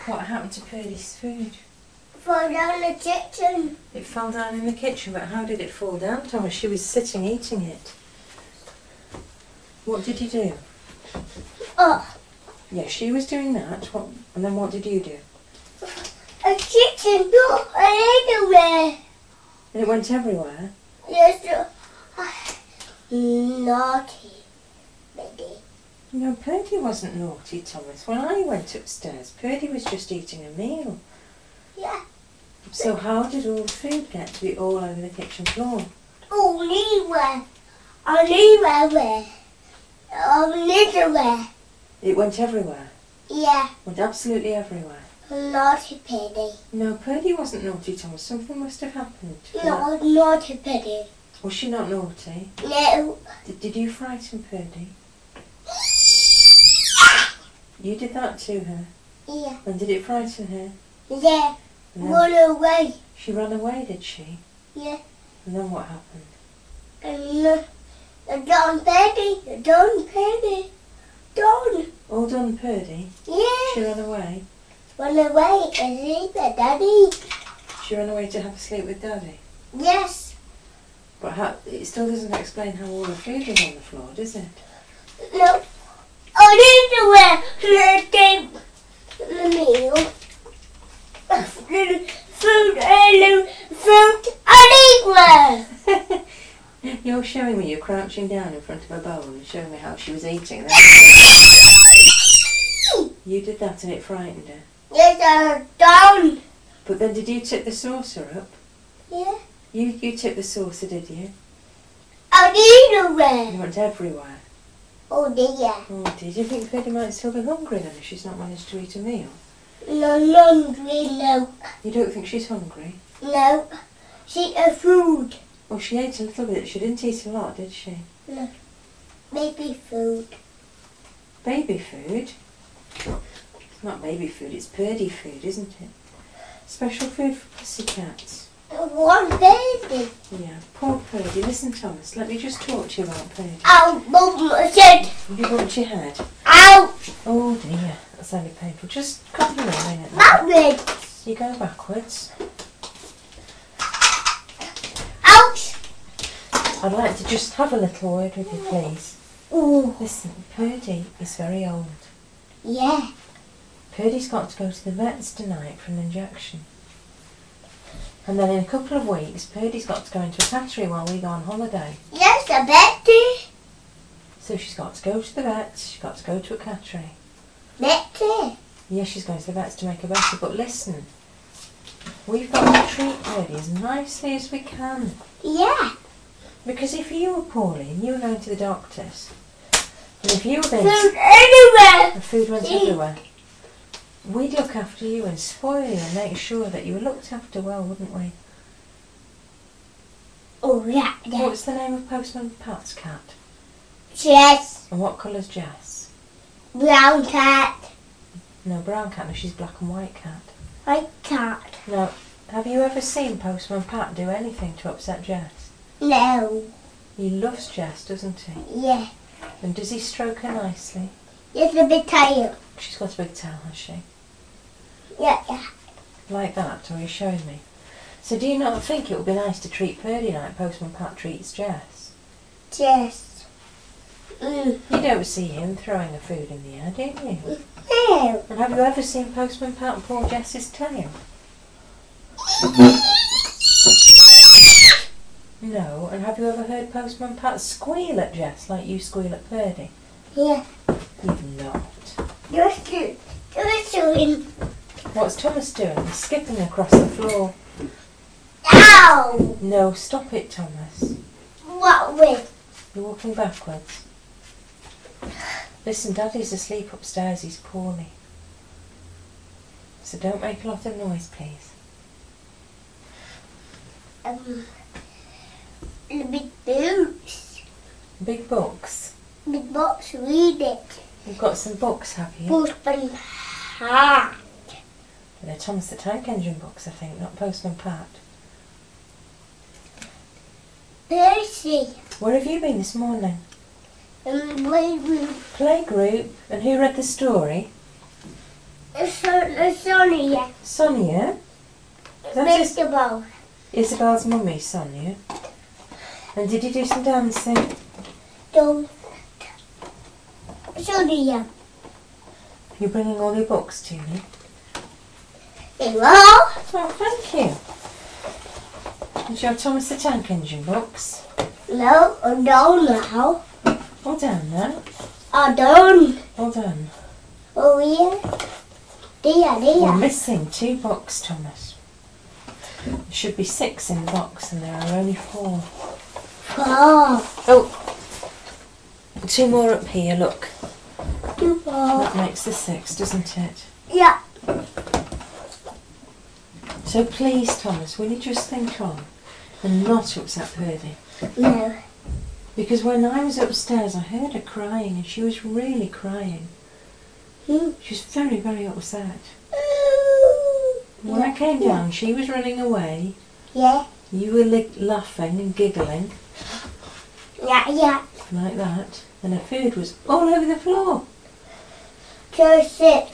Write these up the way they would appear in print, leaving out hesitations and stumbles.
What happened to Purdy's food? Fall down the kitchen. It fell down in the kitchen, but how did it fall down, Thomas? She was sitting eating it. What did you do? Oh, Yeah, she was doing that. What? And then what did you do? a kitchen door anywhere. And it went everywhere. Yes, naughty, baby. No, Purdy wasn't naughty, Thomas. When I went upstairs, Purdy was just eating a meal. Yeah. So how did all the food get to be all over the kitchen floor? Anywhere. Anywhere. It went everywhere. Yeah. Went absolutely everywhere. Naughty Purdy. No, Purdy wasn't naughty, Thomas. Something must have happened. No, naughty Purdy. Was she not naughty? No. Did you frighten Purdy? You did that to her? Yeah. And did it frighten her? Yeah. And then Run away. she ran away, did she? Yeah. And then what happened? And Don Purdy. Don Purdy. Don. All done, Purdy? Yeah. She ran away? Run away and sleep with Daddy. She ran away to have a sleep with Daddy? Yes. But how, it still doesn't explain how all the food was on the floor, does it? No. I need to wear the meal. Fruit anywhere. You're showing me you're crouching down in front of a bowl and showing me how she was eating. You did that and it frightened her. Yes, down. But then did you tip the saucer up? Yeah. You tipped the saucer, did you? I need to You wear. went everywhere. Oh dear. Oh, did you think Purdy might still be hungry then if she's not managed to eat a meal? No, no. You don't think she's hungry? No. She a food. Well, she ate a little bit. She didn't eat a lot, did she? No. Baby food. Baby food? It's not baby food, it's Purdy food, isn't it? Special food for pussycats. One baby. Yeah, poor Purdy. Listen, Thomas, let me just talk to you about Purdy. Ow, bump my head. You bumped your head. Ow. Oh dear, that's only painful. Just come here a minute. Backwards. You go backwards. Ouch. I'd like to just have a little word with you, please. Ooh. Listen, Purdy is very old. Yeah. Purdy's got to go to the vet's tonight for an injection. And then in a couple of weeks, Purdy's got to go into a cattery while we go on holiday. Yes, I bet you. So she's got to go to the vets, she's got to go to a cattery. Betty. Yes, she's going to the vets to make her better, but listen, we've got to treat Purdy as nicely as we can. Yeah. Because if you were poorly and you were going to the doctors, and if you were going Food anywhere. the food went everywhere, we'd look after you and spoil you and make sure that you were looked after well, wouldn't we? Oh, yeah. What's the name of Postman Pat's cat? Yes. And what colour's Jess? Brown cat. No, brown cat, no, she's black and white cat. White cat. Now, have you ever seen Postman Pat do anything to upset Jess? No. He loves Jess, doesn't he? Yeah. And does he stroke her nicely? It's a big tail. She's got a big tail, has she? Yeah, yeah. Like that, or he showed me. So do you not think it would be nice to treat Purdy like Postman Pat treats Jess? Yes. Mm. You don't see him throwing the food in the air, do you? No. And have you ever seen Postman Pat pull Jess's tail? No. And have you ever heard Postman Pat squeal at Jess like you squeal at Purdy? Yeah. You've not. Just doing. What's Thomas doing? He's skipping across the floor. Ow! No, stop it, Thomas. What with? You're walking backwards. Listen, Daddy's asleep upstairs. He's poorly. So don't make a lot of noise, please. The big boots. Big books. Big box, read it. You've got some books, have you? Postman Pat. They're Thomas the Tank Engine books, I think, not Postman Pat. Percy. Where have you been this morning? Playgroup. Playgroup. And who read the story? Sonia. Sonia? That is Vegetable. Isabel's mummy, Sonia. And did you do some dancing? Don't. Sonia. You're bringing all your books to me? Hello? Oh, thank you. Is your Thomas the Tank Engine books? No, I don't now. All done now? I don't. All done. Oh, yeah. We're Dear. missing 2 books, Thomas. There should be 6 in the box and there are only 4. Oh, Oh, 2 more up here, look. too far. That makes the 6, doesn't it? Yeah. So please, Thomas, will you just think on and not upset Purdy? No. Because when I was upstairs, I heard her crying, and she was really crying. She was very, very upset. When I came down, she was running away. Yeah. You were laughing and giggling Yeah. like that, and her food was all over the floor. Sit.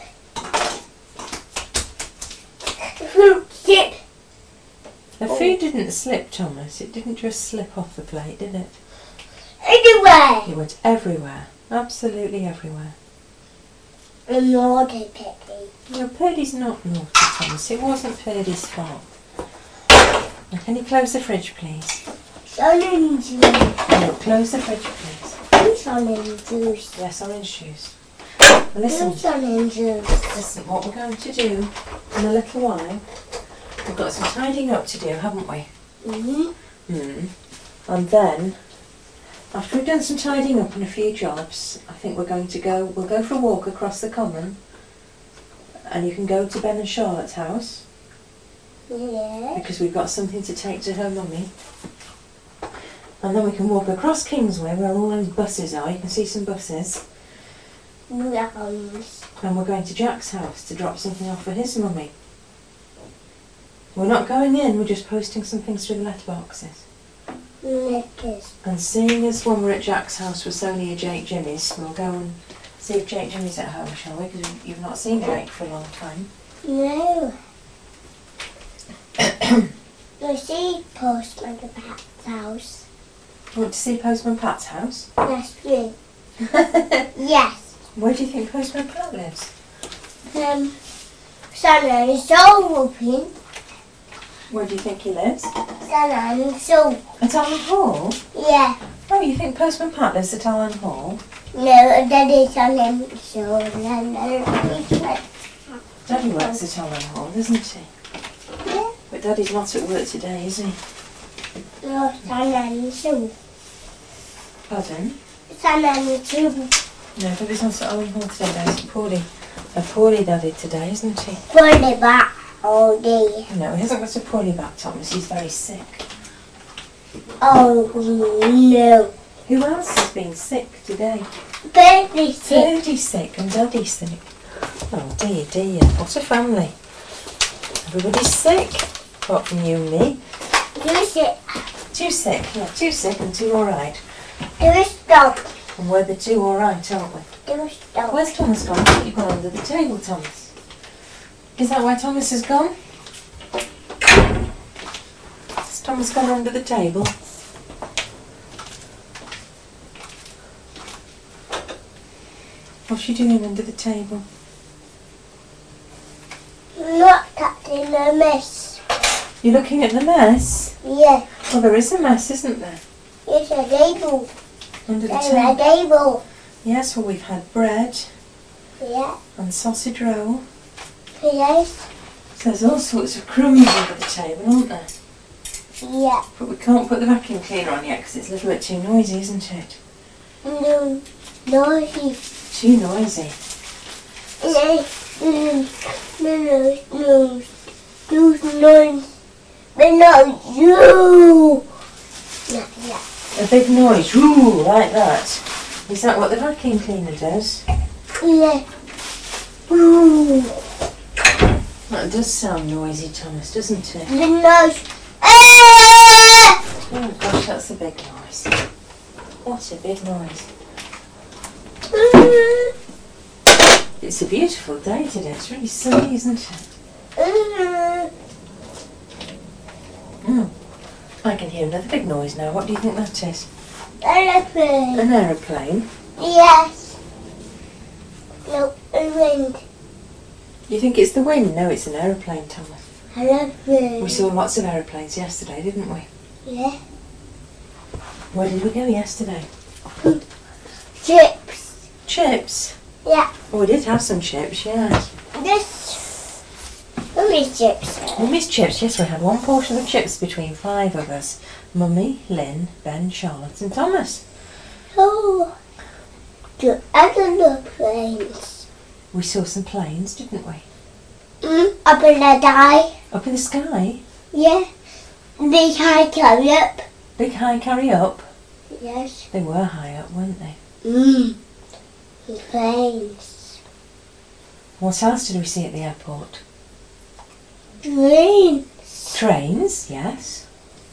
Sit. Her food didn't slip, Thomas. It didn't just slip off the plate, did it? Anyway. It went everywhere. Absolutely everywhere. Naughty Piggy. No, Purdy's not naughty, Thomas. It wasn't Purdy's fault. Now, can you close the fridge, please? Orange juice. No, close the fridge, please. Orange juice. Yes, orange juice. Now, listen, Orange juice. listen, what we're going to do in a little while, we've got some tidying up to do, haven't we? And then, after we've done some tidying up and a few jobs, I think we'll go for a walk across the common, and you can go to Ben and Charlotte's house, Yeah. because we've got something to take to her mummy. And then we can walk across Kingsway where all those buses are. You can see some buses. Rounds. And we're going to Jack's house to drop something off for his mummy. We're not going in, we're just posting some things through the letterboxes. Letters. And seeing as when we're at Jack's house we're so near Jake Jimmy's, we'll go and see if Jake Jimmy's at home, shall we? Because you've not seen Jake for a long time. No. You see Postman at Pat's house. You want to see Postman Pat's house? That's true. Yes. Where do you think Postman Pat lives? Santa is so whooping. Where do you think he lives? Santa is so. At Allen Hall? Yeah. Oh, you think Postman Pat lives at Allen Hall? No, Daddy's on him. So then Daddy works at Allen Hall, doesn't he? Yeah. But Daddy's not at work today, is he? No, Santa is so. Pardon? Santa is so. No, Daddy's not at Allen Hall today. There's a poorly Daddy today, isn't he? Put it back all day. No, he hasn't got a poorly back, Thomas. He's very sick. Oh no. Who else has been sick today? Baby sick. Daddy's sick and Daddy's sick. Oh dear, dear. What a family. Everybody's sick. Apart from you and me. You sick. 2 sick. Yeah, 2 sick and 2 alright. Do stop. And we're the 2 alright, aren't we? Do stop. Where's Thomas gone? I think you've gone under the table, Thomas. Is that where Thomas has gone? Has Thomas gone under the table? What's she doing under the table? Not touching the mess. You're looking at the mess? Yeah. Well, there is a mess, isn't there? It's a table. Under the There's a table. table. Yes, well, we've had bread Yeah. and sausage roll. Yes. So there's all sorts of crumbs under the table, aren't there? Yeah. But we can't put the vacuum cleaner on yet because it's a little bit too noisy, isn't it? No. Noisy. Too noisy. No. No. But not you. Not yet. A big noise, ooh, like that. Is that what the vacuum cleaner does? Yeah. Ooh. That does sound noisy, Thomas, doesn't it? The noise. Oh gosh, that's a big noise. What a big noise. It's a beautiful day today. It's really sunny, isn't it? I can hear another big noise now. What do you think that is? Aeroplane. An aeroplane. Yes. No, a wind. You think it's the wind? No, it's an aeroplane, Thomas. Aeroplane. We saw lots of aeroplanes yesterday, didn't we? Yeah. Where did we go yesterday? Chips. Chips? Yeah. Oh, we did have some chips, yes. This. Mummy's chips. We missed chips, yes, we had one portion of chips between 5 of us. Mummy, Lynn, Ben, Charlotte and Thomas. Oh. The other planes. We saw some planes, didn't we? Up in the sky. Up in the sky? Yeah. Big high carry up. Big high carry up? Yes. They were high up, weren't they? Planes. What else did we see at the airport? Trains. Trains, yes.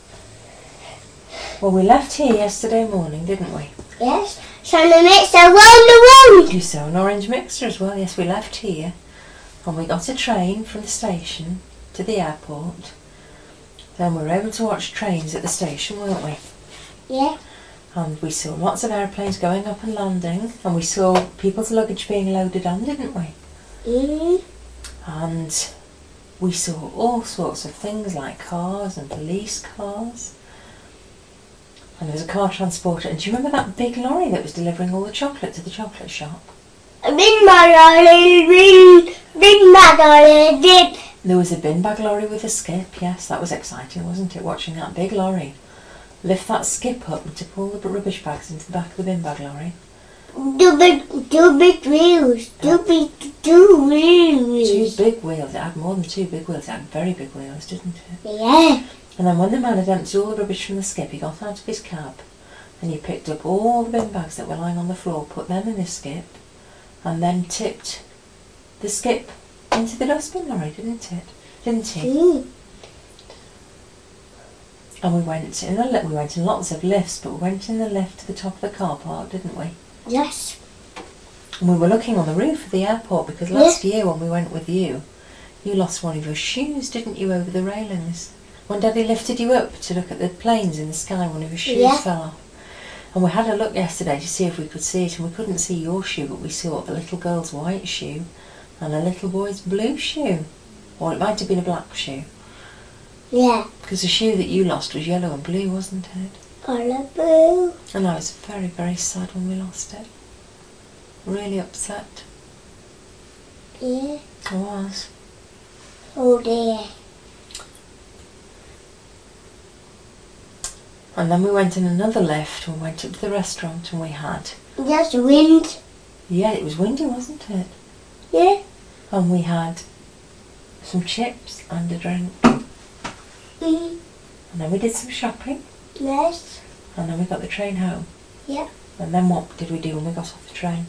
Well, we left here yesterday morning, didn't we? Yes. So the mix around the world. You saw an orange mixer as well. Yes, we left here and we got a train from the station to the airport. Then we were able to watch trains at the station, weren't we? Yeah. And we saw lots of airplanes going up and landing, and we saw people's luggage being loaded on, didn't we? And we saw all sorts of things like cars and police cars. And there was a car transporter. And do you remember that big lorry that was delivering all the chocolate to the chocolate shop? Bin bag lorry, bin bag lorry, dip. There was a bin bag lorry with a skip, yes, that was exciting, wasn't it, watching that big lorry lift that skip up and tip all the rubbish bags into the back of the bin bag lorry. Two big wheels, two big wheels. 2 big wheels, it had more than 2 big wheels, it had very big wheels, didn't it? Yeah. And then when the man had emptied all the rubbish from the skip, he got out of his cab and he picked up all the bin bags that were lying on the floor, put them in the skip, and then tipped the skip into the dustbin lorry, didn't he? And we went in lots of lifts, but we went in the lift to the top of the car park, didn't we? Yes. And we were looking on the roof of the airport because last year when we went with you, you lost one of your shoes, didn't you, over the railings? When Daddy lifted you up to look at the planes in the sky, one of your shoes fell off. And we had a look yesterday to see if we could see it, and we couldn't see your shoe, but we saw the little girl's white shoe and a little boy's blue shoe. Or it might have been a black shoe. Yeah. Because the shoe that you lost was yellow and blue, wasn't it? Colour blue. And I was very, very sad when we lost it. Really upset. Yeah. I was. Oh dear. And then we went in another lift and went up to the restaurant and we had... Just wind. Yeah, it was windy, wasn't it? Yeah. And we had some chips and a drink. And then we did some shopping. Yes. And then we got the train home. Yeah. And then what did we do when we got off the train?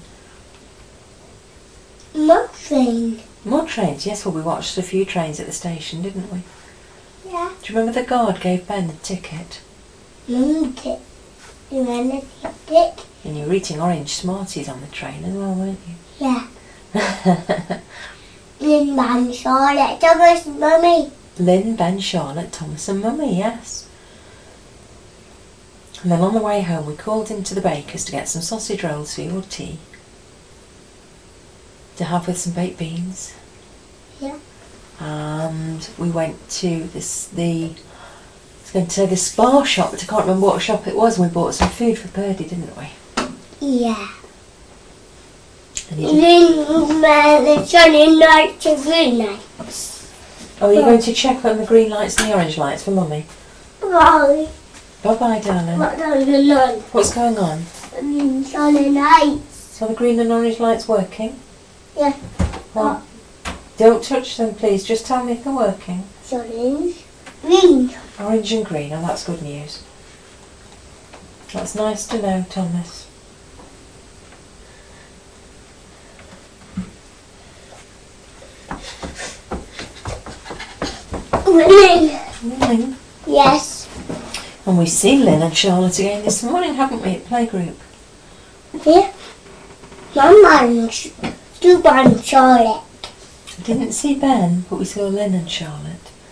More train. More trains, yes, well we watched a few trains at the station, didn't we? Yeah. Do you remember the guard gave Ben the ticket? You remember the ticket? And you were eating orange Smarties on the train as well, weren't you? Yeah. Lynn, Ben, Charlotte, Thomas, Mummy. Lynn, Ben, Charlotte, Thomas and Mummy, yes. And then on the way home we called into the baker's to get some sausage rolls for your tea. To have with some baked beans. Yeah. And we went to the spa shop, but I can't remember what shop it was, and we bought some food for Birdie, didn't we? Yeah. And you The sunny lights and green lights. Oh, you're going to check on the green lights and the orange lights for Mummy? Bye. Bye-bye, darling. What's going on? What's going on? Sunny lights. Are the green and orange lights working? Yeah. Well, don't touch them, please. Just tell me if they're working. Sunny green. Orange and green, oh, that's good news. That's nice to know, Thomas. Morning. Yes. And we've seen Lynn and Charlotte again this morning, haven't we, at playgroup? Yeah. Mama and Two and Charlotte. I didn't see Ben, but we saw Lynn and Charlotte.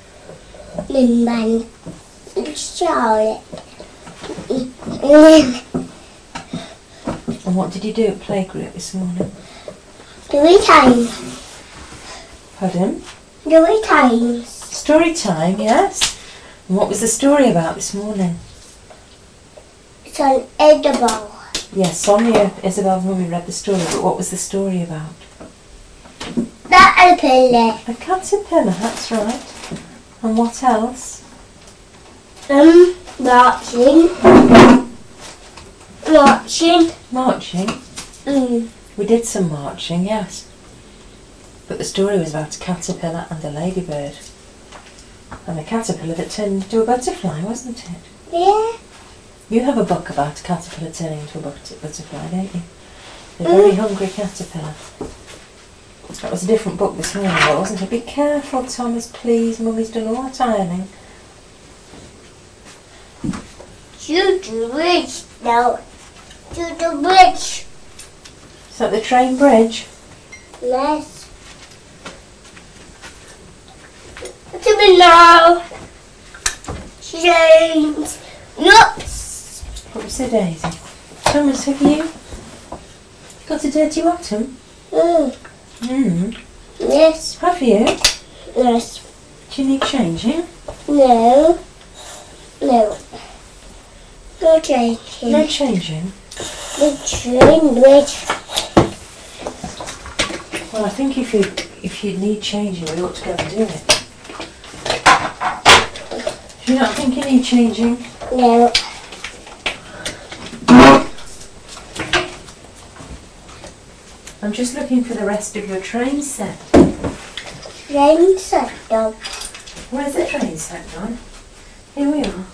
Lynn and Charlotte. And And what did you do at playgroup this morning? 3 times. Pardon? 3 times. Story time, yes. And what was the story about this morning? It's an edible. Yes, Sonia, Isabel's mummy read the story, but what was the story about? Caterpillar. A caterpillar, that's right. And what else? Marching. Marching. We did some marching, yes. But the story was about a caterpillar and a ladybird. And a caterpillar that turned into a butterfly, wasn't it? Yeah. You have a book about a caterpillar turning into a butterfly, don't you? The Very Hungry Caterpillar. That was a different book this morning, though, wasn't it? Be careful, Thomas, please. Mummy's done all that ironing. To the bridge now. To the bridge. Is that the train bridge? Yes. To the now. Change. Nuts. Whoopsie daisy. Thomas, have you got a dirty bottom? Yes. Have you? Yes. Do you need changing? No. No. No changing. No changing? The train bridge. Well, I think if you need changing, we ought to go and do it. Do you not think you need changing? No. I'm just looking for the rest of your train set. Train set up. Where's the train set gone? Here we are.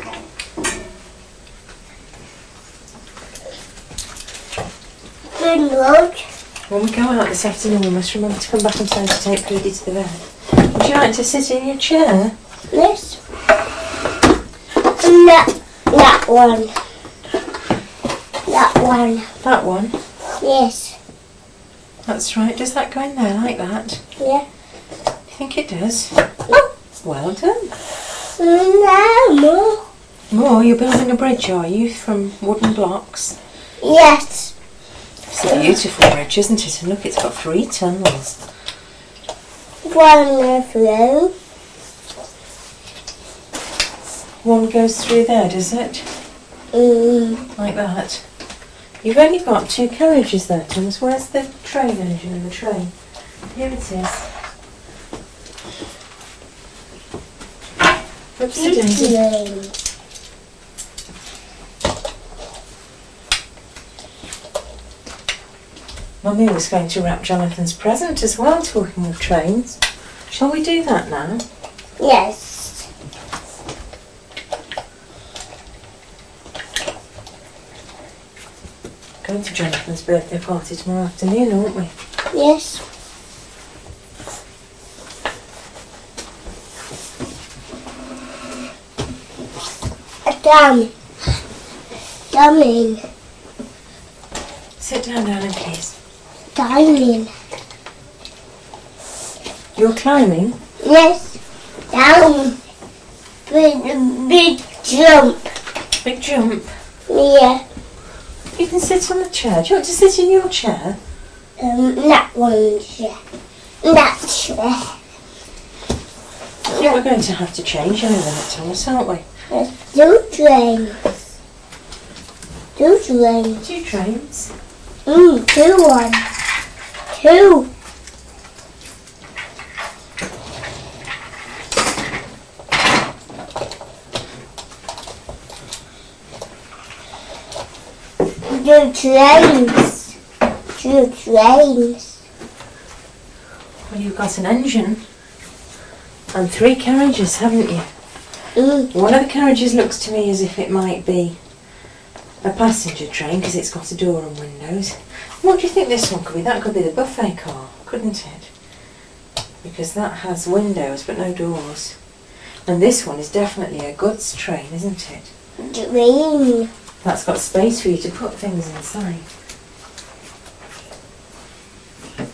Good road. When we go out this afternoon, we must remember to come back in time to take Rudy to the vet. Would you like to sit in your chair? Yes. And that one. That one. That one? Yes. That's right. Does that go in there like that? Yeah. You think it does? Oh, well done. No more. More? You're building a bridge, are you, from wooden blocks? Yes. It's a beautiful bridge, isn't it? And look, it's got 3 tunnels. One flow. One goes through there, does it? Like that. You've only got 2 carriages there, Thomas. Where's the train engine in the train? Here it is. Whoopsie daisy. Mummy was going to wrap Jonathan's present as well, talking of trains. Shall we do that now? Yes. Going to Jonathan's birthday party tomorrow afternoon, aren't we? Yes. Darling. Sit down, darling, please. Darling. You're climbing? Yes. Down. Big jump. Big jump. Yeah. You can sit on the chair. Do you want to sit in your chair? That one chair. That chair. I think we're going to have to change in a minute, Thomas, aren't we? There's 2 trains. 2 trains. 2 trains. 2 1. 2. The trains. 2 trains. Well, you've got an engine and 3 carriages, haven't you? One of the carriages looks to me as if it might be a passenger train because it's got a door and windows. What do you think this one could be? That could be the buffet car, couldn't it? Because that has windows but no doors. And this one is definitely a goods train, isn't it? Train. That's got space for you to put things inside.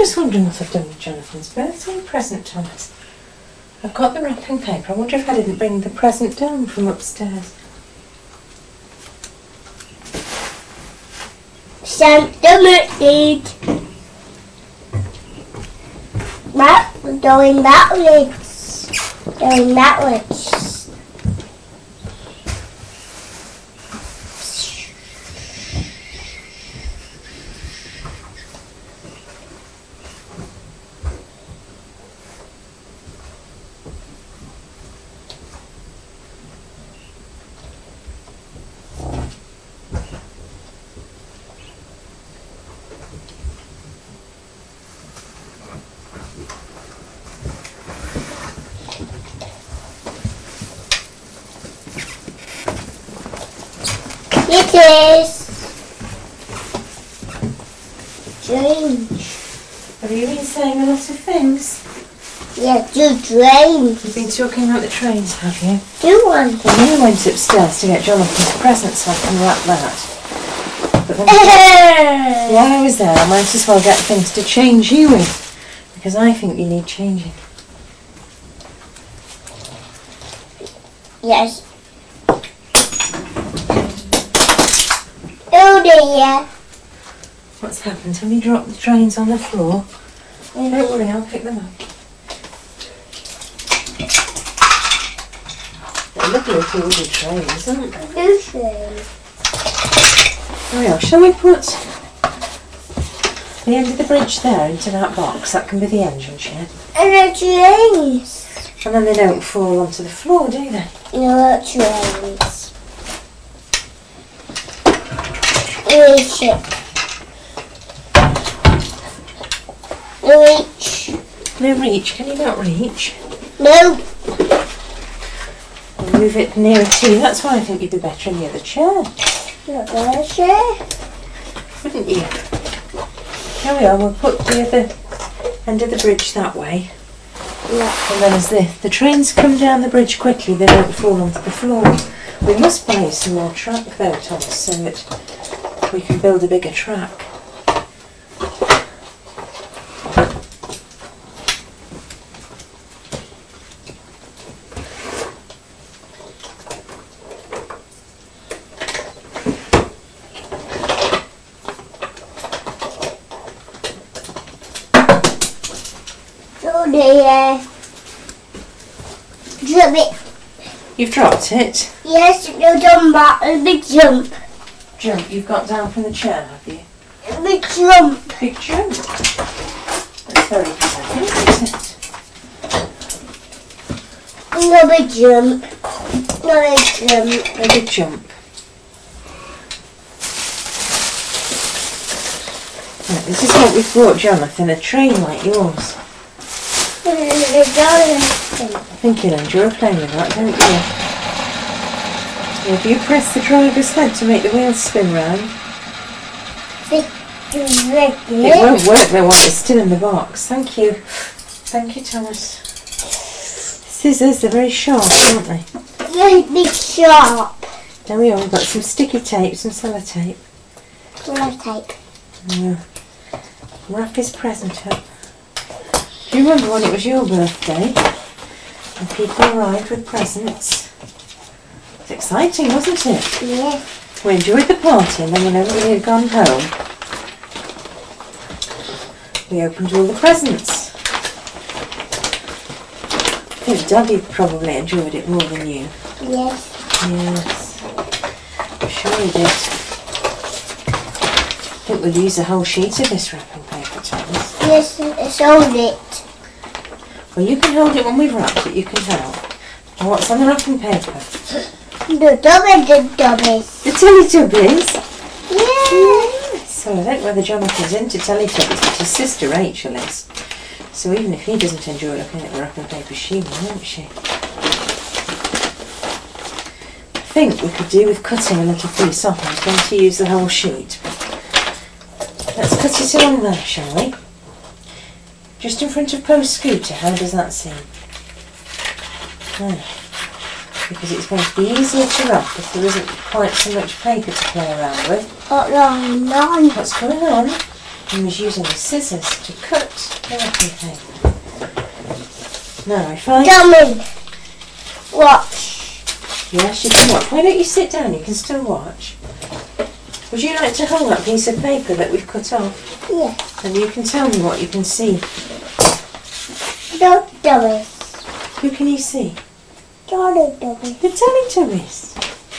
just wondering what I've done with Jonathan's birthday present, Thomas. I've got the wrapping paper. I wonder if I didn't bring the present down from upstairs. Santa Mermaid. Right, we're going backwards. Going backwards. It is strange. Have you been saying a lot of things? Yeah, do trains. You've been talking about the trains, have you? Do one. Well, I went upstairs to get Jonathan's present so I can wrap that. But then while I was there, I might as well get things to change you with, because I think you need changing. Yes. Oh dear. What's happened? Have you dropped the trains on the floor? Don't worry, I'll pick them up. They're lovely little wooden trains, aren't they? Lucy. There we are. Shall we put the end of the bridge there into that box? That can be the engine shed. And the trains. And then they don't fall onto the floor, do they? No, trains. Reach it. Reach. No reach. Can you not reach? No. I'll move it nearer to you. That's why I think you'd be better in the other chair. Not gonna share. Wouldn't you? There we are. We'll put the other end of the bridge that way. Yeah. And then as the trains come down the bridge quickly, they don't fall onto the floor. We must buy some more track though, Thomas, so that we can build a bigger track. Oh dear. Drop it. You've dropped it. Yes, no jump back. A big jump. Jump, you've got down from the chair, have you? A big jump. Big jump. That's very exciting, isn't it? No big jump. No big jump. A big jump. Right, this is what we've brought Jonathan, a train like yours. I think you'll enjoy playing with that, don't you? If you press the driver's head to make the wheels spin round, it won't work though while it's still in the box. Thank you. Thank you, Thomas. Scissors, they're very sharp, aren't they? Very big sharp. There we are, we've got some sticky tape, some sellotape. Sellotape. Yeah. Wrap his present up. Do you remember when it was your birthday and people arrived with presents? It was exciting, wasn't it? Yeah. We enjoyed the party, and then when everybody had gone home, we opened all the presents. I think Daddy probably enjoyed it more than you. Yes. Yes, I'm sure he did. I think we'll use a whole sheet of this wrapping paper, Thomas. Yes, it's hold it. Well, you can hold it when we've wrapped it, you can help. Now, what's on the wrapping paper? The Teletubbies. The Teletubbies? Yeah. So I don't know whether Jonathan's into Teletubbies, but his sister Rachel is. So even if he doesn't enjoy looking at the wrapping paper, she will, won't she? I think we could do with cutting a little piece off. I was going to use the whole sheet. Let's cut it along there, shall we? Just in front of Post Scooter, how does that seem? There. Because it's going to be easier to wrap if there isn't quite so much paper to play around with. Hold on. What's going on? and was using the scissors to cut the wrapping paper. Now if I... Tommy, watch. Yes, you can watch. Why don't you sit down? You can still watch. Would you like to hold that piece of paper that we've cut off? Yes. And you can tell me what you can see. Don't Tommy. Who can you see? Tommy. The Teletubbies.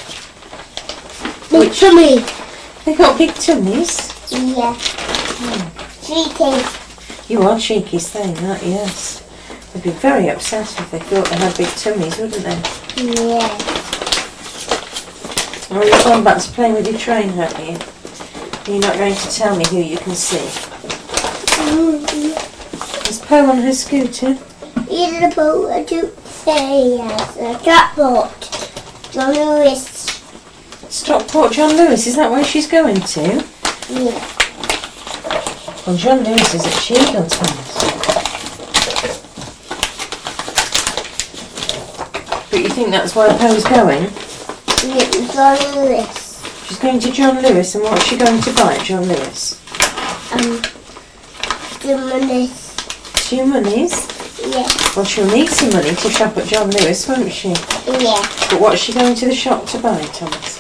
Big Tommy. They've got big tummies. Yeah. Cheating. You are cheeky saying that, yes. They'd be very upset if they thought they had big tummies, wouldn't they? Yeah. Or you've gone back to playing with your train, haven't you? You're not going to tell me who you can see. Is Poe on her scooter? He's a boat to say yes, a chatbot. John Lewis. Stockport John Lewis, is that where she's going to? Yeah. Well, John Lewis is at Shield, Thomas. But you think that's where Poe's going? Yeah, John Lewis. She's going to John Lewis, and what's she going to buy at John Lewis? The money. 2 monies? Yeah. Well, she'll need some money to shop at John Lewis, won't she? Yeah. But what's she going to the shop to buy, Thomas?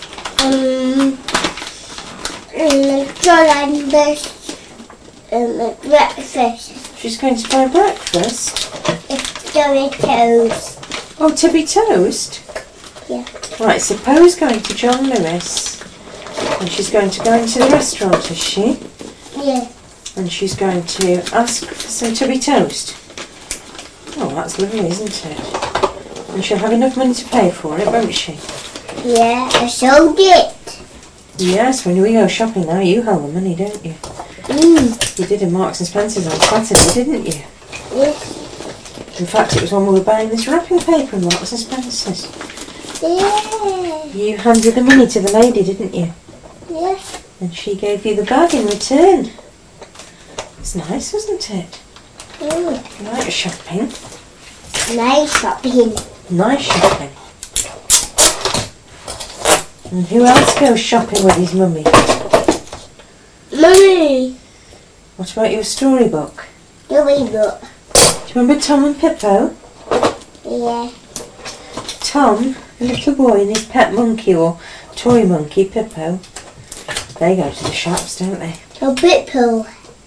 Breakfast. She's going to buy breakfast? It's Johnny Toast. Oh, to be toast? Yeah. Right, so Poe's going to John Lewis, and she's going to go into the restaurant, is she? Yeah. And she's going to ask for some tubby toast. Oh, that's lovely, isn't it? And she'll have enough money to pay for it, won't she? Yeah, I sold it. Yes, when we go shopping now, you hold the money, don't you? You did in Marks and Spencer's on Saturday, didn't you? Yes. In fact, it was when we were buying this wrapping paper in Marks and Spencer's. Yeah. You handed the money to the lady, didn't you? Yeah. And she gave you the bag in return. It's nice, wasn't it? Mm. You like shopping? Nice shopping. Nice shopping. And who else goes shopping with his mummy? Mummy. What about your storybook? Storybook. Do you remember Tom and Pippo? Yeah. Tom, the little boy, and his pet monkey or toy monkey, Pippo, they go to the shops, don't they? A Pippo.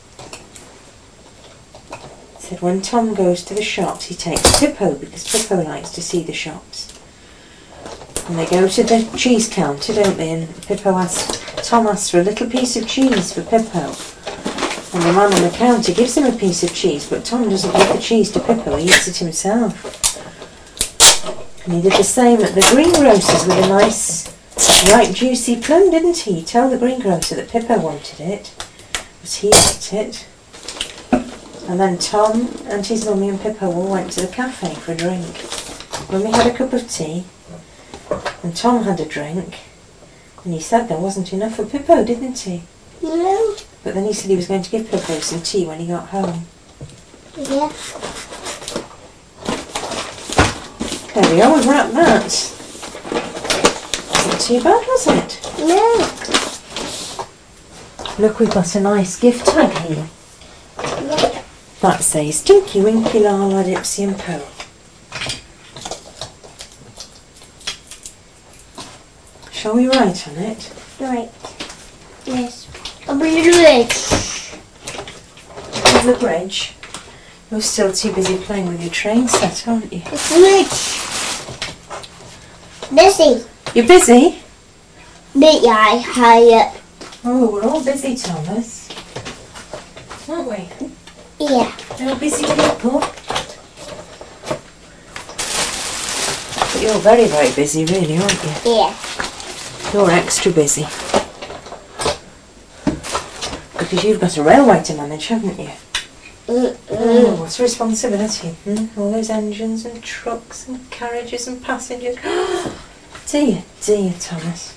Said when Tom goes to the shops, he takes Pippo because Pippo likes to see the shops. And they go to the cheese counter, don't they? And Tom asks for a little piece of cheese for Pippo. And the man on the counter gives him a piece of cheese, but Tom doesn't give the cheese to Pippo, he eats it himself. And he did the same at the greengrocer's with a nice, ripe, juicy plum, didn't he? He told the greengrocer that Pippo wanted it, but he ate it. And then Tom and his mummy and Pippo all went to the cafe for a drink. Mummy had a cup of tea, and Tom had a drink, and he said there wasn't enough for Pippo, didn't he? No. But then he said he was going to give Pippo some tea when he got home. Yeah. There we are, we've wrapped that. Wasn't too bad, was it? No. Look, we've got a nice gift tag here. Yeah. That says Tinky Winky La La Dipsy and Poe. Shall we write on it? Right. Yes. A bridge. Of the bridge. You're still too busy playing with your train set, aren't you? A bridge. Busy. You're busy? Big eye higher. Oh, we're all busy, Thomas. Aren't we? Yeah. We're all busy people. But you're very, very busy, really, aren't you? Yeah. You're extra busy. Because you've got a railway to manage, haven't you? Oh, what a responsibility. All those engines and trucks and carriages and passengers. Dear, dear Thomas.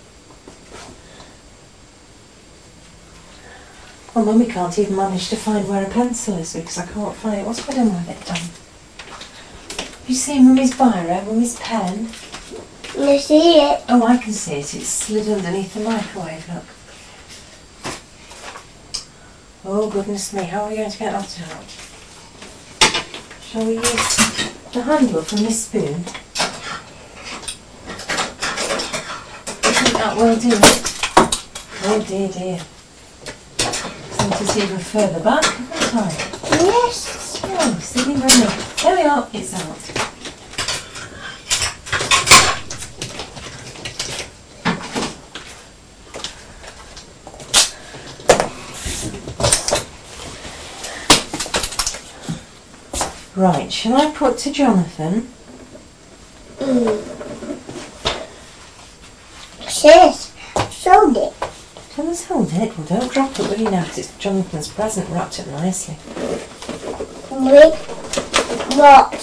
Well, Mummy can't even manage to find where a pencil is because I can't find it. What's going on with it, Tom? You see Mummy's biro, Mummy's pen? You see it? Oh, I can see it. It's slid underneath the microwave, look. Oh goodness me, how are we going to get that out? Shall we use the handle from this spoon? I think that will do it. Oh dear dear. Sent us even further back, haven't I? Yes. Oh, silly runner. There we are, it's out. Right, shall I put to Jonathan? Sis, sold it. Shall I hold it? Well, don't drop it, will you now, 'cause it's Jonathan's present wrapped up nicely. With what?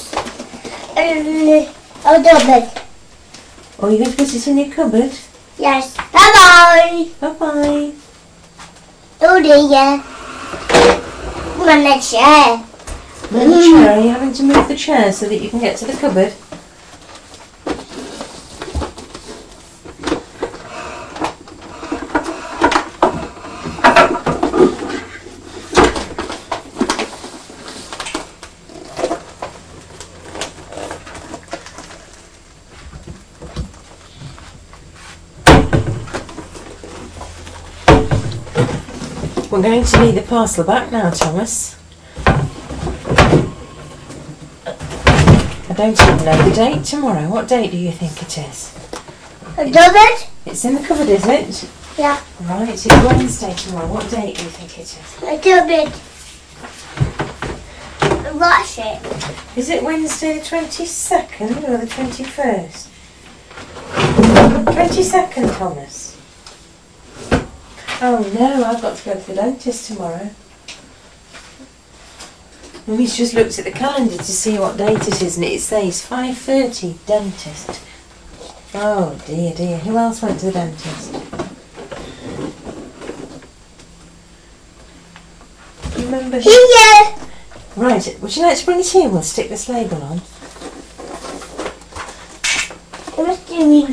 A double. Oh, you're going to put it in your cupboard? Yes. Bye-bye. Bye-bye. Oh dear. I'm on the chair. Move the chair. Are you having to move the chair so that you can get to the cupboard? We're going to need the parcel back now, Thomas. I don't even know the date tomorrow. What date do you think it is? A double? It's in the cupboard, is it? Yeah. Right, it's Wednesday tomorrow. What date do you think it is? A double. What's it? Is it Wednesday the 22nd or the 21st? 22nd, Thomas. Oh no, I've got to go to the dentist tomorrow. Mummy's just looked at the calendar to see what date it is and it says 5:30 dentist. Oh dear dear, who else went to the dentist? Do you remember? Here. Right, would you like to bring it here? We'll stick this label on. What's doing?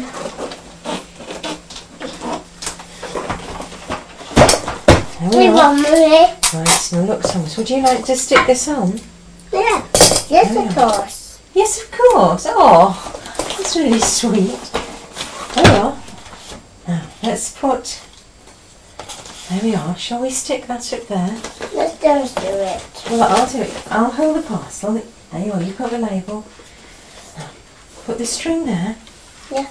There we We are. want money. Right, now look Thomas, would you like to stick this on? Yeah. Yes, Oh, of course. Yes, of course. Oh, that's really sweet. There we are. Now, let's put... There we are. Shall we stick that up there? Let's just do it. Well, I'll do it. I'll hold the parcel. There you are. You've got the label. Now, put the string there. Yeah.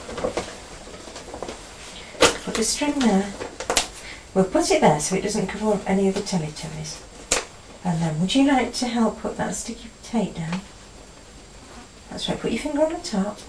Put the string there. We'll put it there so it doesn't cover up any of the Teletubbies. And then, would you like to help put that sticky tape down? That's right, put your finger on the top.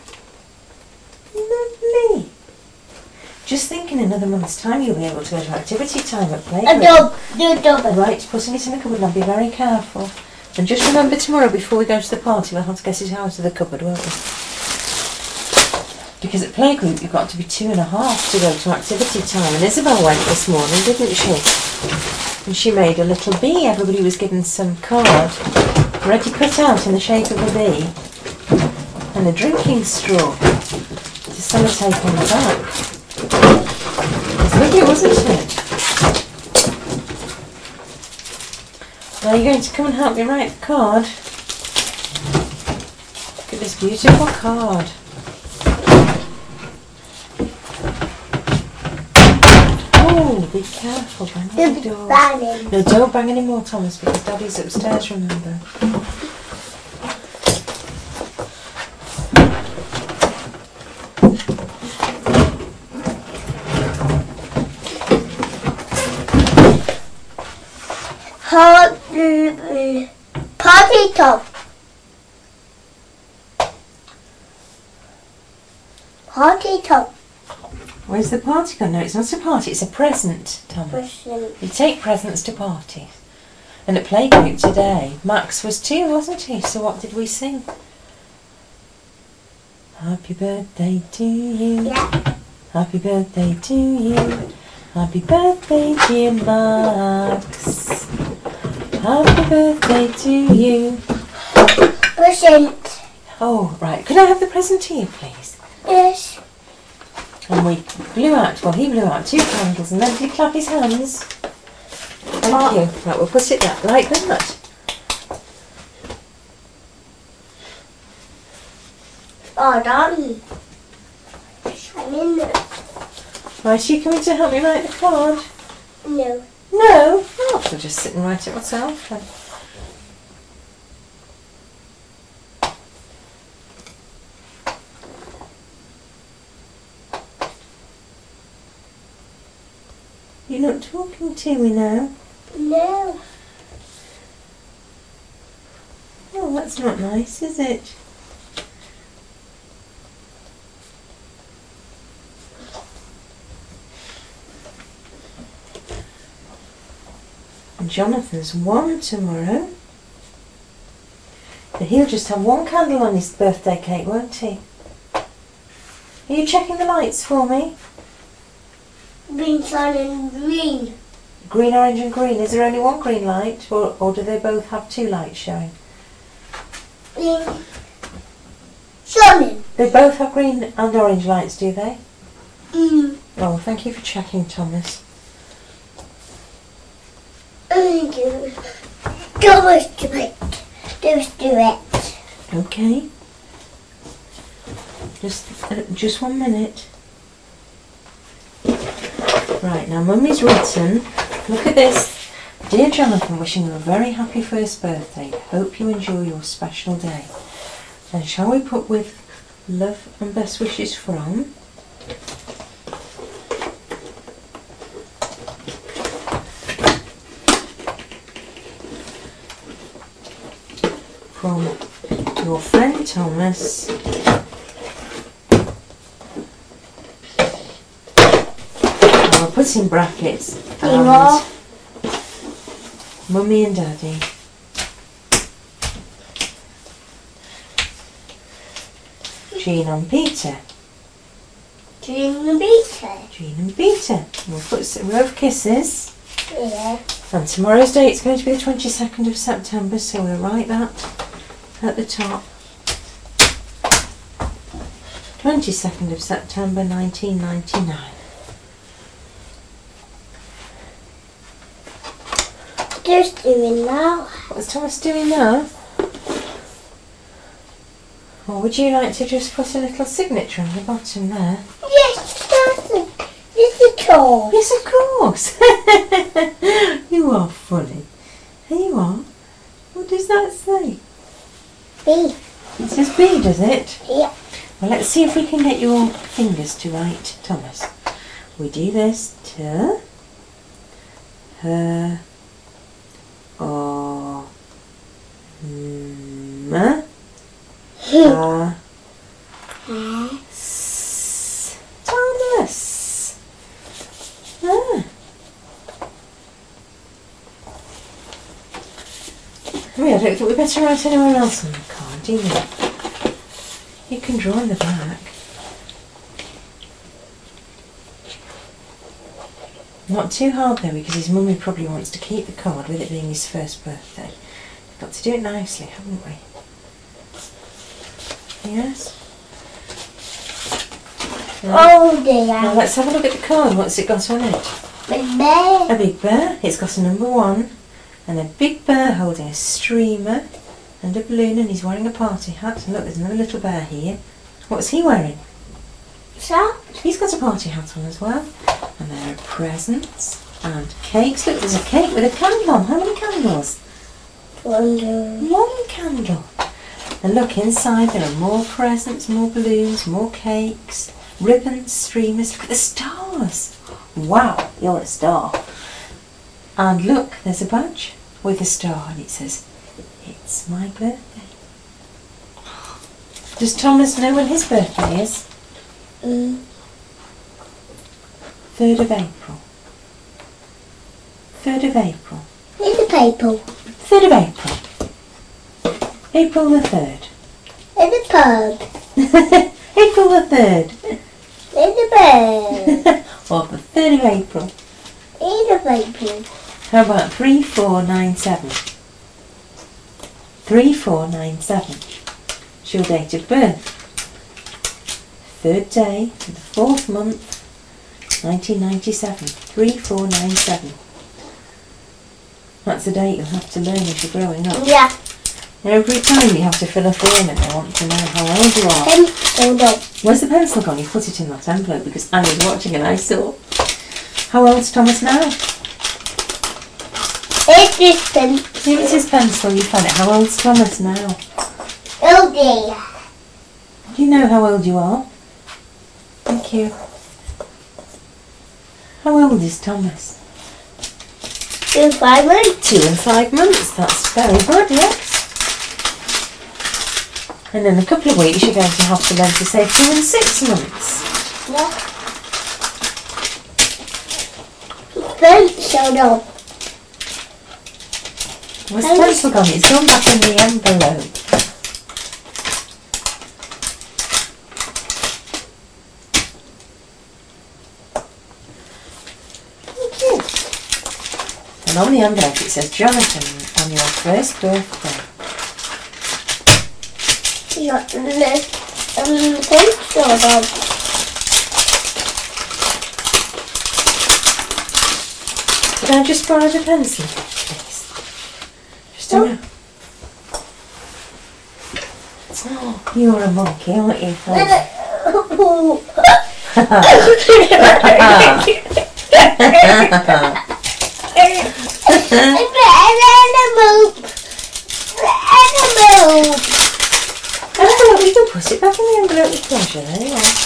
Lovely. Just think in another month's time you'll be able to go to activity time at A Playgroup. double. Right, putting it in the cupboard now, be very careful. And just remember tomorrow before we go to the party we'll have to get it out of the cupboard, won't we? Because at Playgroup you've got to be 2.5 to go to activity time. And Isabel went this morning, didn't she? And she made a little bee. Everybody was given some card ready cut out in the shape of a bee. And a drinking straw to sellotape on the back. It's lovely, wasn't it? Now you're going to come and help me write the card. Look at this beautiful card. Oh, be careful, bang on the door. Banging. No, don't bang any more, Thomas, because Daddy's upstairs, remember. Party top. Party top. Where's the party gone? No, it's not a party, it's a present, Thomas. You take presents to parties. And at Playgroup today, Max was too, wasn't he? So what did we sing? Happy birthday to you. Yeah. Happy birthday to you. Happy birthday, dear Max. Happy birthday to you. Present. Oh, right. Could I have the present to you, please? Yes. And we blew out, well, he blew out 2 candles, and then did he clap his hands? Oh, thank you. Right, we'll put it that like that. Oh, darling. I'm in there. Right, are you coming to help me write the card? No. No? Oh, I'll just sit and write it myself then. You're not talking to me now? No. Oh, that's not nice, is it? And Jonathan's 1 tomorrow. But he'll just have 1 candle on his birthday cake, won't he? Are you checking the lights for me? Green sun and green. Green, orange and green. Is there only 1 green light or do they both have 2 lights showing? Green. Sun. They both have green and orange lights, do they? Mm. Oh, thank you for checking, Thomas. Thank you. Thomas, do it. Just do it. Okay. Just 1 minute. Right, now Mummy's written, look at this. Dear Jonathan, wishing you a very happy first birthday. Hope you enjoy your special day. And shall we put with love and best wishes from your friend Thomas I'll put in brackets and Mummy and Daddy. Jean and Peter. Jean and Peter. Jean and Peter. We'll put a row of kisses. Yeah. And tomorrow's date is going to be the 22nd of September, so we'll write that at the top. 22nd of September 1999. Just doing now. What's Thomas doing now? Or would you like to just put a little signature on the bottom there? Yes, Jonathan. This is cool. Yes, of course. You are funny. Here you are. What does that say? B. It says B, does it? Yeah. Well, let's see if we can get your fingers to write, Thomas. We do this to her or Thomas. Ah. I don't think we better write anywhere else on the card, do you? You can draw on the back. Not too hard though, because his mummy probably wants to keep the card with it being his first birthday. We've got to do it nicely, haven't we? Yes? Right. Oh dear. Now let's have a look at the card. What's it got on it? Big bear. A big bear. It's got a number 1 and a big bear holding a streamer and a balloon, and he's wearing a party hat. And look, there's another little bear here. What's he wearing? So? He's got a party hat on as well. And there are presents and cakes. Look, there's a cake with a candle on. How many candles? 1 candle. And look, inside there are more presents, more balloons, more cakes, ribbons, streamers. Look at the stars. Wow, you're a star. And look, there's a badge with a star, and it says, "It's my birthday." Does Thomas know when his birthday is? 3rd of April. 3rd of April. In the paper. 3rd of April. April the 3rd. In the pub. April the 3rd. In the bed. Or the 3rd of April. In the paper. How about 3497? 3497. It's your date of birth. 3rd day of the 4th month, 1997. 3497. That's a date you'll have to learn as you're growing up. Yeah. Every time you have to fill a form in, I want to know how old you are. Hold on. Where's the pencil gone? You put it in that envelope because I was watching and I saw. How old's Thomas now? It's this pencil. Here's his pencil, you found it. How old's Thomas now? Oh dear. Do you know how old you are? Thank you. How old is Thomas? 2 5 months. 2 and 5 months. That's very good, yes. And in a couple of weeks you're going to have to learn to say 2 and 6 months. Yeah. Pencil on. Where's the pencil gone? It's gone back in the envelope. Thank you. And on the envelope it says Jonathan on your first birthday. You got the pencil on. Could I just borrow the pencil, please? Just a minute. Oh, you're a monkey, aren't you? Oh, we can put it back in the envelope with pleasure, there you are.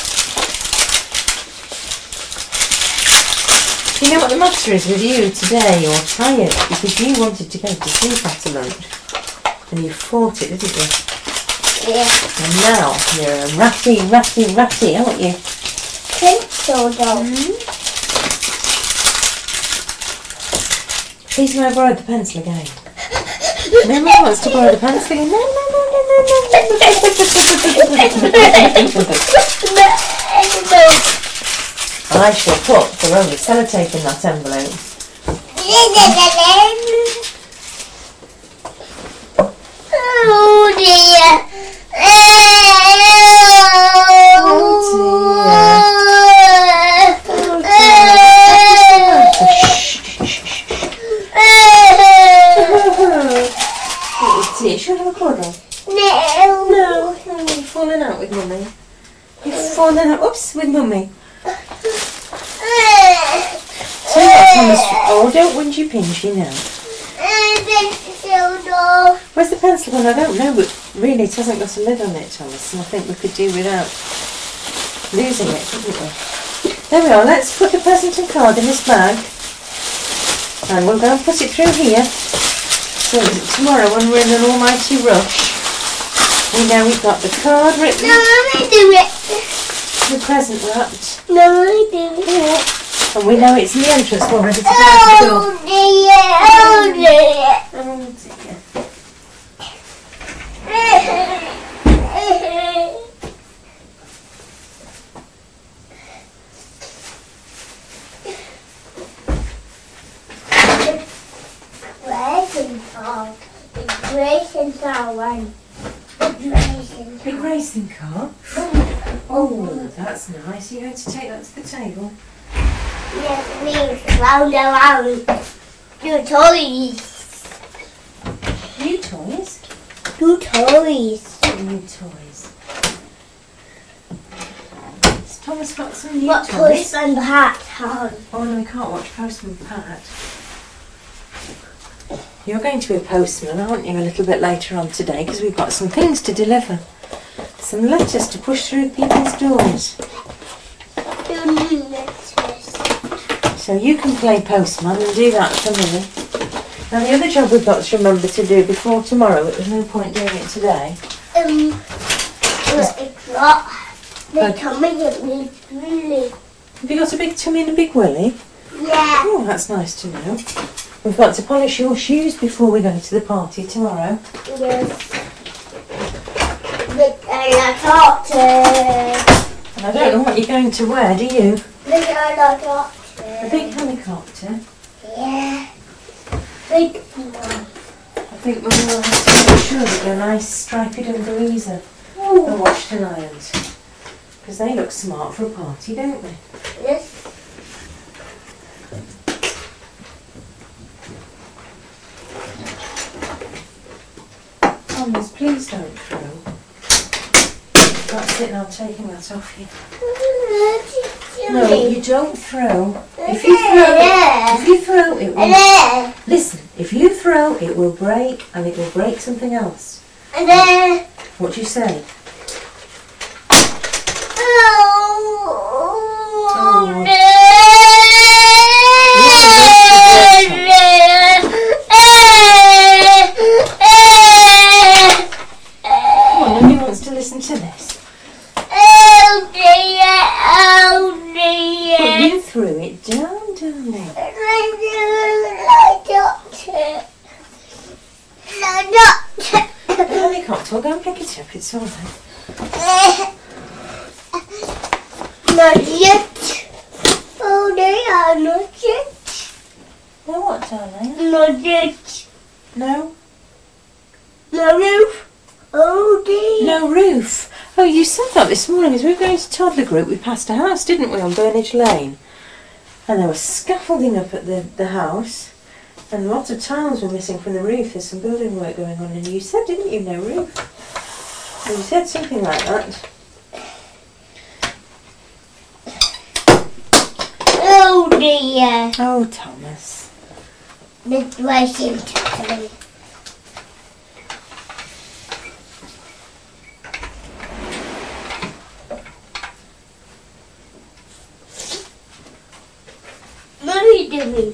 Do you know what the matter is with you today? You're tired because you wanted to go to sleep after lunch and you fought it, didn't you? Yeah. And now you're a ratty, aren't you? Pencil on. Please may I borrow the pencil again? No one wants to borrow the pencil again. No. I shall put the Roman sellotape in that envelope. Oh dear. Should I have a cuddle? No. No, you've fallen out with Mummy. You've fallen out, oops, with Mummy. So what, Thomas? Oh, don't whingy pinchy now. Where's the pencil gone? I don't know, but really it hasn't got a lid on it, Thomas, and I think we could do without losing it, couldn't we? There we are, let's put the present and card in this bag. And we'll go and put it through here. So tomorrow when we're in an almighty rush, we know we've got the card written, No, I do it. the present wrapped, No, I do it. and we know it's in the entrance for ready to go to the door. Oh dear. Oh dear. Racing car one. Big racing car? Oh, that's nice. You're going to take that to the table? Yes, please. Round around. Two toys. New toys? Two toys. New toys. Has Thomas got some new What toys? Postman Pat on? Oh no, we can't watch Postman Pat. You're going to be a postman, aren't you, a little bit later on today, because we've got some things to deliver. Some letters to push through people's doors. So you can play postman and do that for me. Now the other job we've got to remember to do before tomorrow, but there's no point doing it today. It's not. They're coming at me, really. Have you got a big tummy and a big willy? Yeah. Oh, that's nice to know. We've got to polish your shoes before we go to the party tomorrow. Yes. Big helicopter. And I don't know what you're going to wear, do you? Big helicopter. A big helicopter? Yeah. Big one. I think Mum will have to make sure that your nice striped dungarees are washed and ironed. Because they look smart for a party, don't they? Yes. Thomas, please don't throw. That's it, now I'm taking that off you. No, you don't throw. If you throw, it will... Listen, if you throw, it will break, and it will break something else. What do you say? Come on, Mummy wants to listen to this. But you threw it down, darling. No, you can't talk. Go and pick it up. It's all right. Not yet. Oh, they are not yet. No, what, darling? Not yet. No? No roof. Oh, dear. No roof. Oh, you said that this morning as we were going to toddler group. We passed a house, didn't we, on Burnage Lane? And there was scaffolding up at the house, and lots of tiles were missing from the roof. There's some building work going on, and you said, didn't you, no roof? And you said something like that. Oh, dear. Oh, Thomas. This waiting time. What are you doing?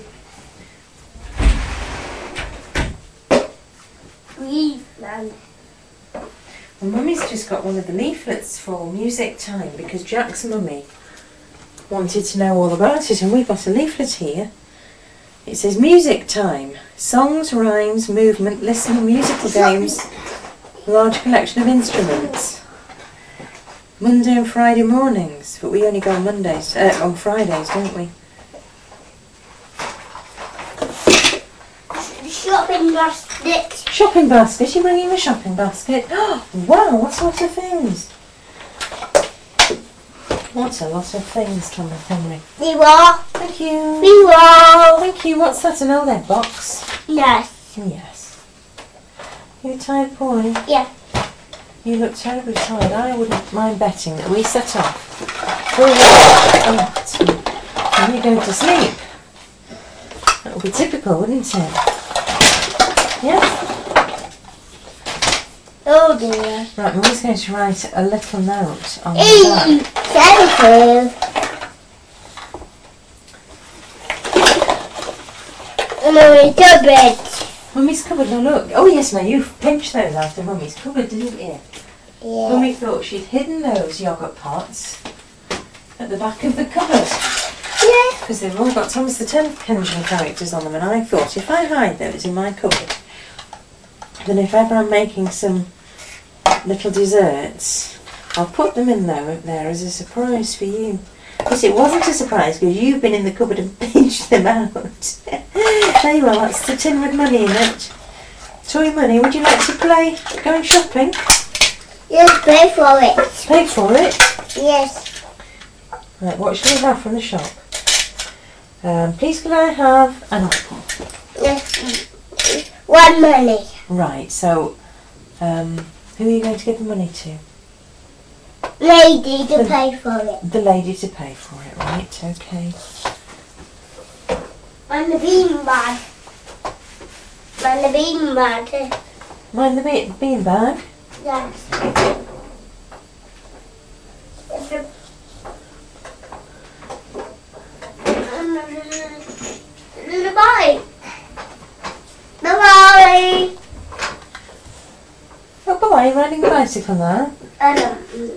Leafland. Well, Mummy's just got one of the leaflets for music time because Jack's mummy wanted to know all about it, and we've got a leaflet here. It says music time, songs, rhymes, movement, listening, musical games, large collection of instruments. Monday and Friday mornings, but we only go on Mondays, on Fridays, don't we? Shopping basket. Shopping basket, you're bringing a shopping basket? Oh, wow, what sort of things? What a lot of things, Thomas Henry. You are. Thank you. You are. Thank you. What's that, an old box? Yes. Yes. You a tired boy? Yeah. You look terribly tired. I wouldn't mind betting that we set off for a walk and you go to sleep. That would be typical, wouldn't it? Yeah? Oh dear. Right, Mummy's going to write a little note on the Thank you. Mummy's cupboard. Mummy's cupboard, now look. Oh yes, now you've pinched those out of Mummy's cupboard, didn't you? Yeah. Mummy thought she'd hidden those yoghurt pots at the back of the cupboard. Yeah. Because they've all got Thomas the Tank Engine characters on them, and I thought if I hide those in my cupboard, then if ever I'm making some little desserts, I'll put them in there as a surprise for you. But it wasn't a surprise because you've been in the cupboard and pinched them out. There you are, that's the tin with money in it. Toy money, would you like to play going shopping? Yes, pay for it. Pay for it? Yes. Right, what shall we have from the shop? Please could I have an apple? Yes. One money. Right, so who are you going to give the money to? Lady to pay for it. The lady to pay for it, right, okay. And the bean bag. And the bean bag. Mind the bean bag? Yes. The bike. The lorry. Oh, bye, you're riding a bicycle now. I don't.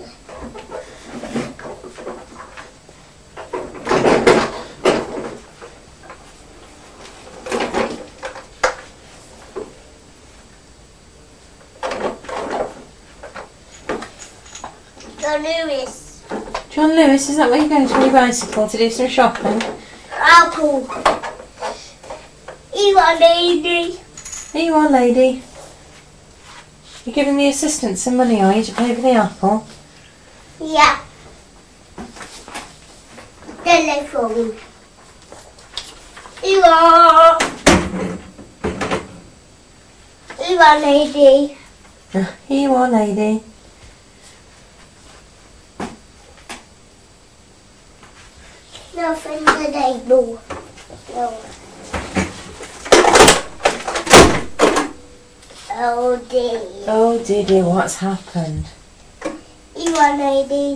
John Lewis. John Lewis, is that where you're going to on your bicycle to do some shopping? Apple. You are lady. Here you are, lady. You're giving the assistant some money, are you, to pay for the apple? Yeah. Telephone. You are lady. Here you are, lady. Nothing today, no. No. Oh dear. Oh dear, what's happened? You are lady.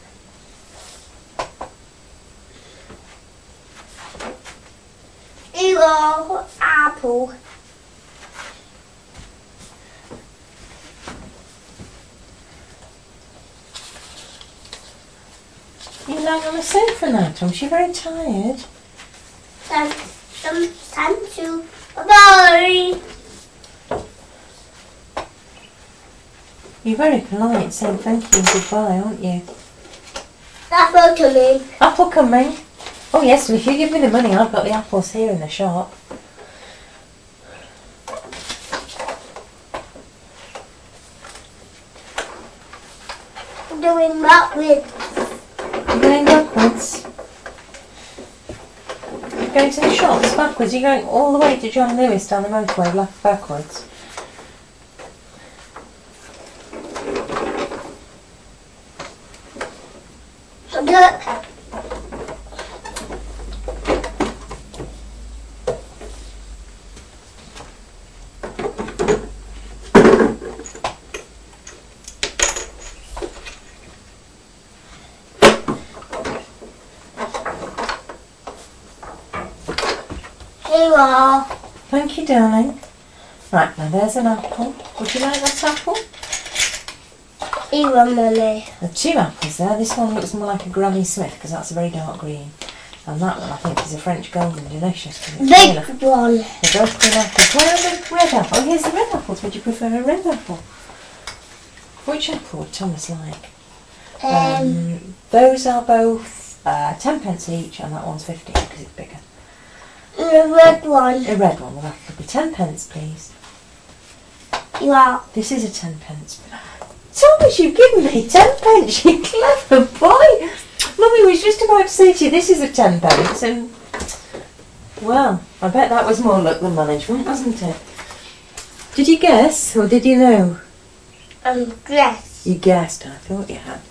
You are apple. You lying on the sofa now, Tom? She's very tired. Thank you. Bye. You're very polite, saying thank you and goodbye, aren't you? Apple to me. Apple coming. Oh yes, well, if you give me the money, I've got the apples here in the shop. I'm doing backwards. You're going backwards. You're going to the shops backwards. You're going all the way to John Lewis down the motorway backwards. Look. Here you are. Thank you, darling. Right, now there's an apple. Would you like that apple? Here you are, Mummy. There are two apples there. This one looks more like a Granny Smith because that's a very dark green. And that one I think is a French Golden Delicious. 'Cause it's Big clear. one. They're both green apples. Where are the red apples? Oh, here's the red apples. Would you prefer a red apple? Which apple would Thomas like? Those are both 10 pence each, and that one's 15 because it's bigger. The red one. A red one, well, that could be 10 pence, please. You are. This is a 10 pence. Thomas, you've given me 10 pence, you clever boy. Mummy was just about to say to you, this is a 10 pence, and well, I bet that was more luck than management, wasn't it? Did you guess, or did you know? Dress. You guessed, I thought you had.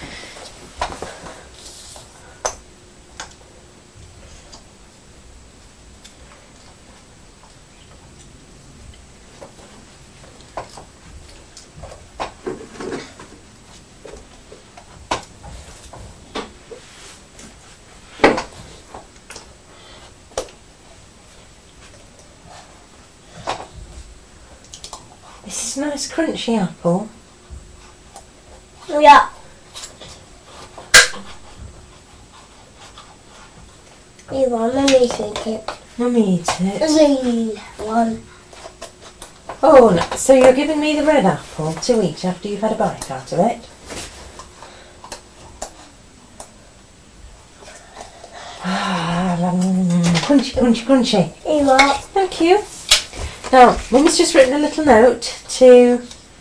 This is a nice crunchy apple. Yeah. You are. Mummy take it. Mummy eat it. Green one. Oh, no. So you're giving me the red apple to eat after you've had a bite out of it? Crunchy, crunchy, crunchy. You are. Thank you. Now, Mummy's just written a little note to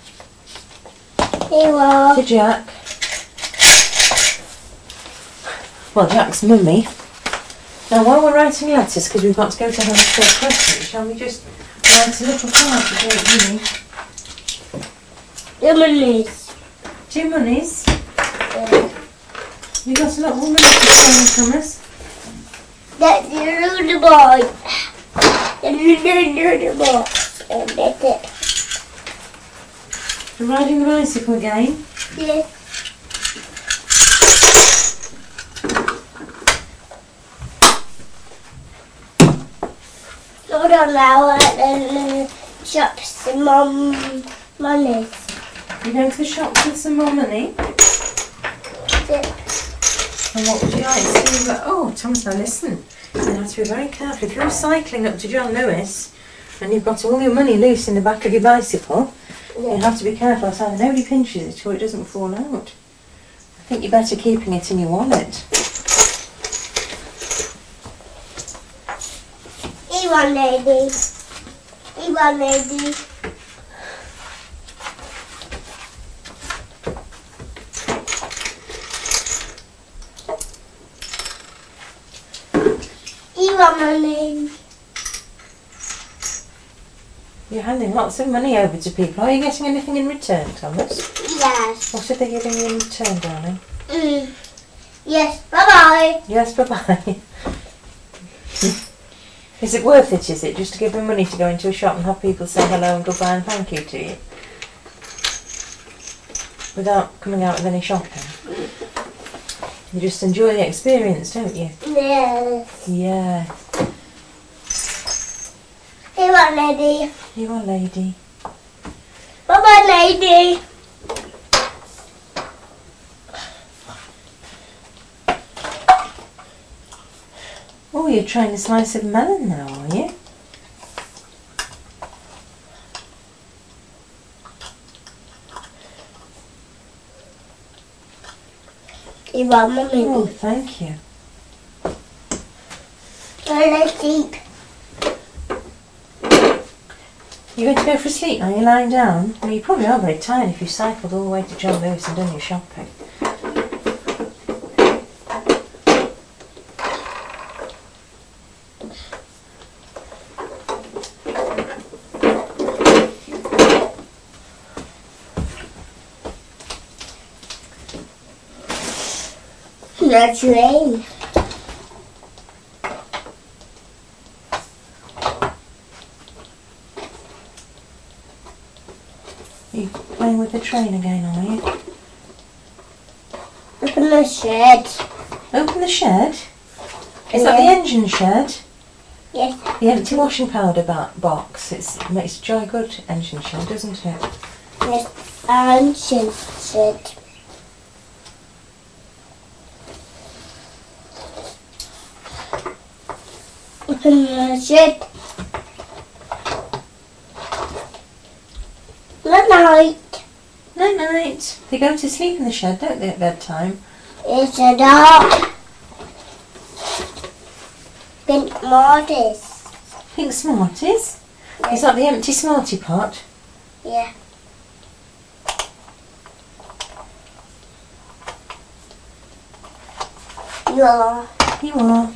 You are. Jack. Well, Jack's Mummy. Now, while we're writing letters, because we've got to go to her for Christmas, shall we just write a little card to Great Mummy? The monies. 2 monies. Yeah. You got a lot more money to spend, Thomas. That's the little boy. The little boy. And that's it. You're riding the bicycle again. Yes. Hold on now at the shops some monies. You're going to the shops with some more money. And what would you like to do? Oh, Thomas, now listen. You have to be very careful. If you're cycling up to John Lewis and you've got all your money loose in the back of your bicycle, you have to be careful so either nobody pinches it or it doesn't fall out. I think you're better keeping it in your wallet. Here one lady. Here one lady. Here one lady. You're handing lots of money over to people. Are you getting anything in return, Thomas? Yes. What are they giving you in return, darling? Yes, bye-bye. Yes, bye-bye. Is it worth it, is it, just to give them money to go into a shop and have people say hello and goodbye and thank you to you? Without coming out with any shopping? You just enjoy the experience, don't you? Yes. Yeah. Here on, lady. You are, lady. Bye-bye, lady. Oh, you're trying a slice of melon now, are you? Here on, Mummy. Oh, thank you. Let's sleep. You're going to go for a sleep now? You're lying down? Well, you probably are very tired if you cycled all the way to John Lewis and done your shopping. That's rain. Are you playing with the train again, are you? Open the shed. Open the shed? Is that the engine shed? Yes. The empty washing powder box. It makes a jolly good engine shed, doesn't it? Yes. And shed. Open the shed. Good night. Night night. They go to sleep in the shed, don't they, at bedtime? It's a dog. Pink Mortis. Pink Smarties? Is that the empty Smartie pot? Yeah. You are. You are.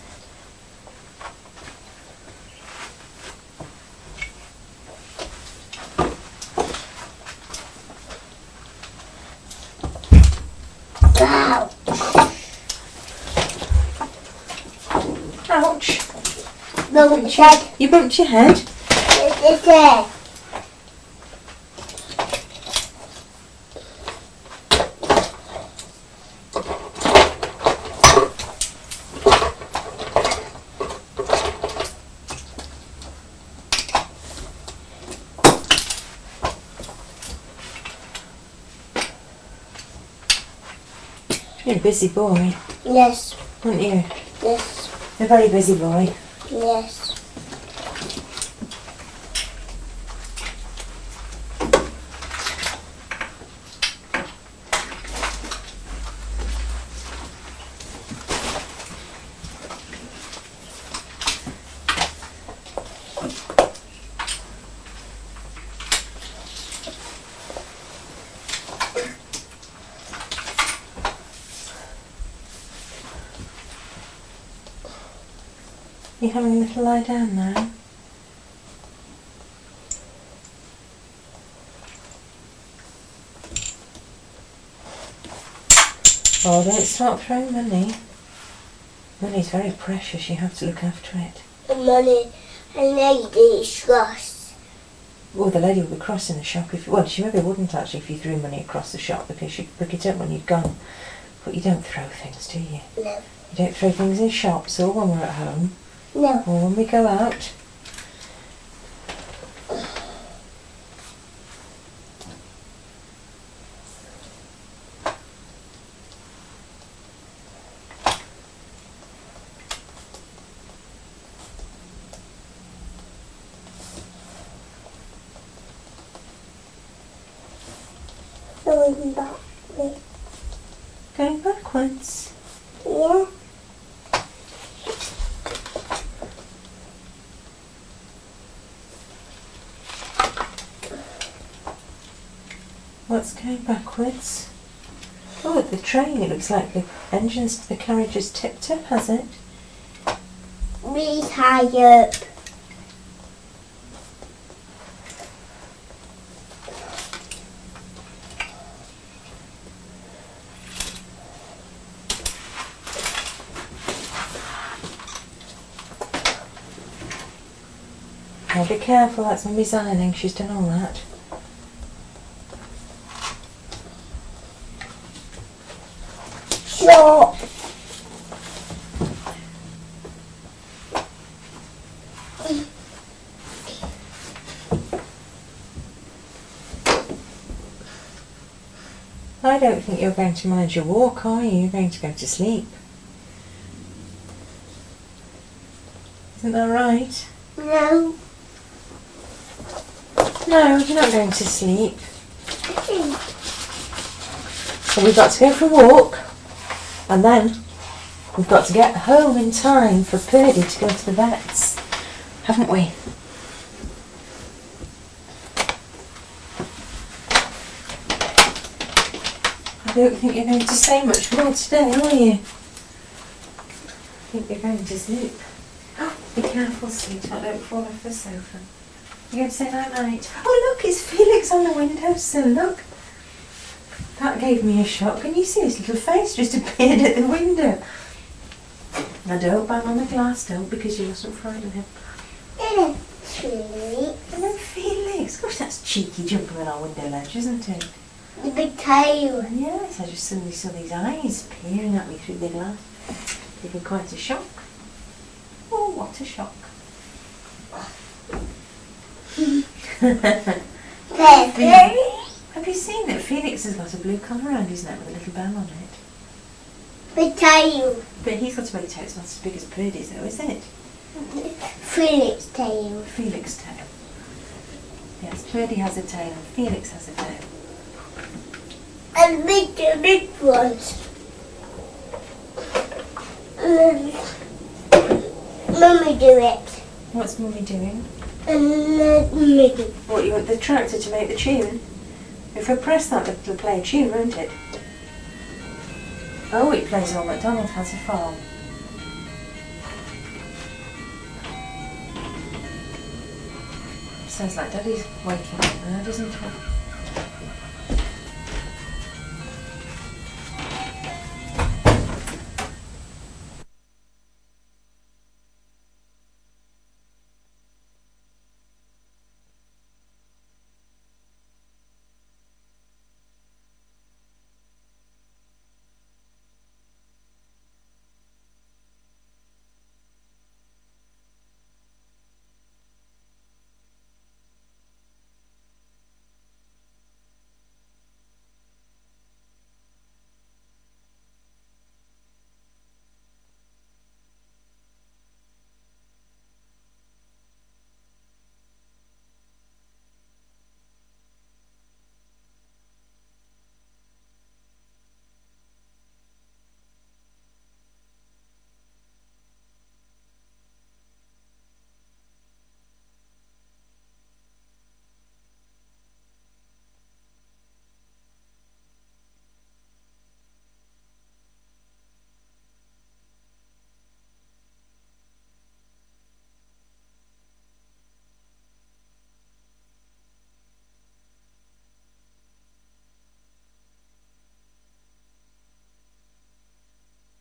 Wow. Ouch. Bumped shed. You bumped your head? It's there. You're a busy boy, Yes. aren't you? Yes. A very busy boy. Yes. You're having a little lie down now. Oh, don't start throwing money. Money's very precious, you have to look after it. The money and lady trust. Well, the lady will be cross in the shop if, well, she maybe wouldn't actually if you threw money across the shop because she'd pick it up when you'd gone. But you don't throw things, do you? No. You don't throw things in shops or when we're at home No. or when we go out. Going back. Going backwards. Yeah. What's going backwards? Oh, the train, it looks like the carriage has tipped up, has it? Really high up. now, be careful, that's Mummy's ironing, she's done all that. So, I don't think you're going to manage your walk, are you? You're going to go to sleep. Isn't that right? no. No, you're not going to sleep. So we've got to go for a walk, and then we've got to get home in time for Purdy to go to the vets, haven't we? I don't think you're going to say much more today, are you? I think you're going to sleep. Oh, be careful, sweetheart, don't fall off the sofa. You're going to say night night. Oh look, it's Felix on the windowsill, look. That gave me a shock. Can you see his little face just appeared at the window? Now don't bang on the glass, don't, because you mustn't frighten him. Hello Felix. Gosh, that's cheeky jumping on our window ledge, isn't it? The big tail. Yes, I just suddenly saw these eyes peering at me through the glass. Giving quite a shock. Oh, what a shock. Have you seen that Felix has got a blue collar around his neck with a little bell on it? Big tail. But he's got a big tail, it's not as big as Purdy's though, is it? Felix tail. Felix tail. Yes, Purdy has a tail and Felix has a tail. And big ones. Mummy do it. What's Mummy doing? Mummy. What, you want the tractor to make the tune? If I press that, it'll play a tune, won't it? Oh, it plays Old MacDonald Has a Farm. Sounds like Daddy's waking up there, doesn't it?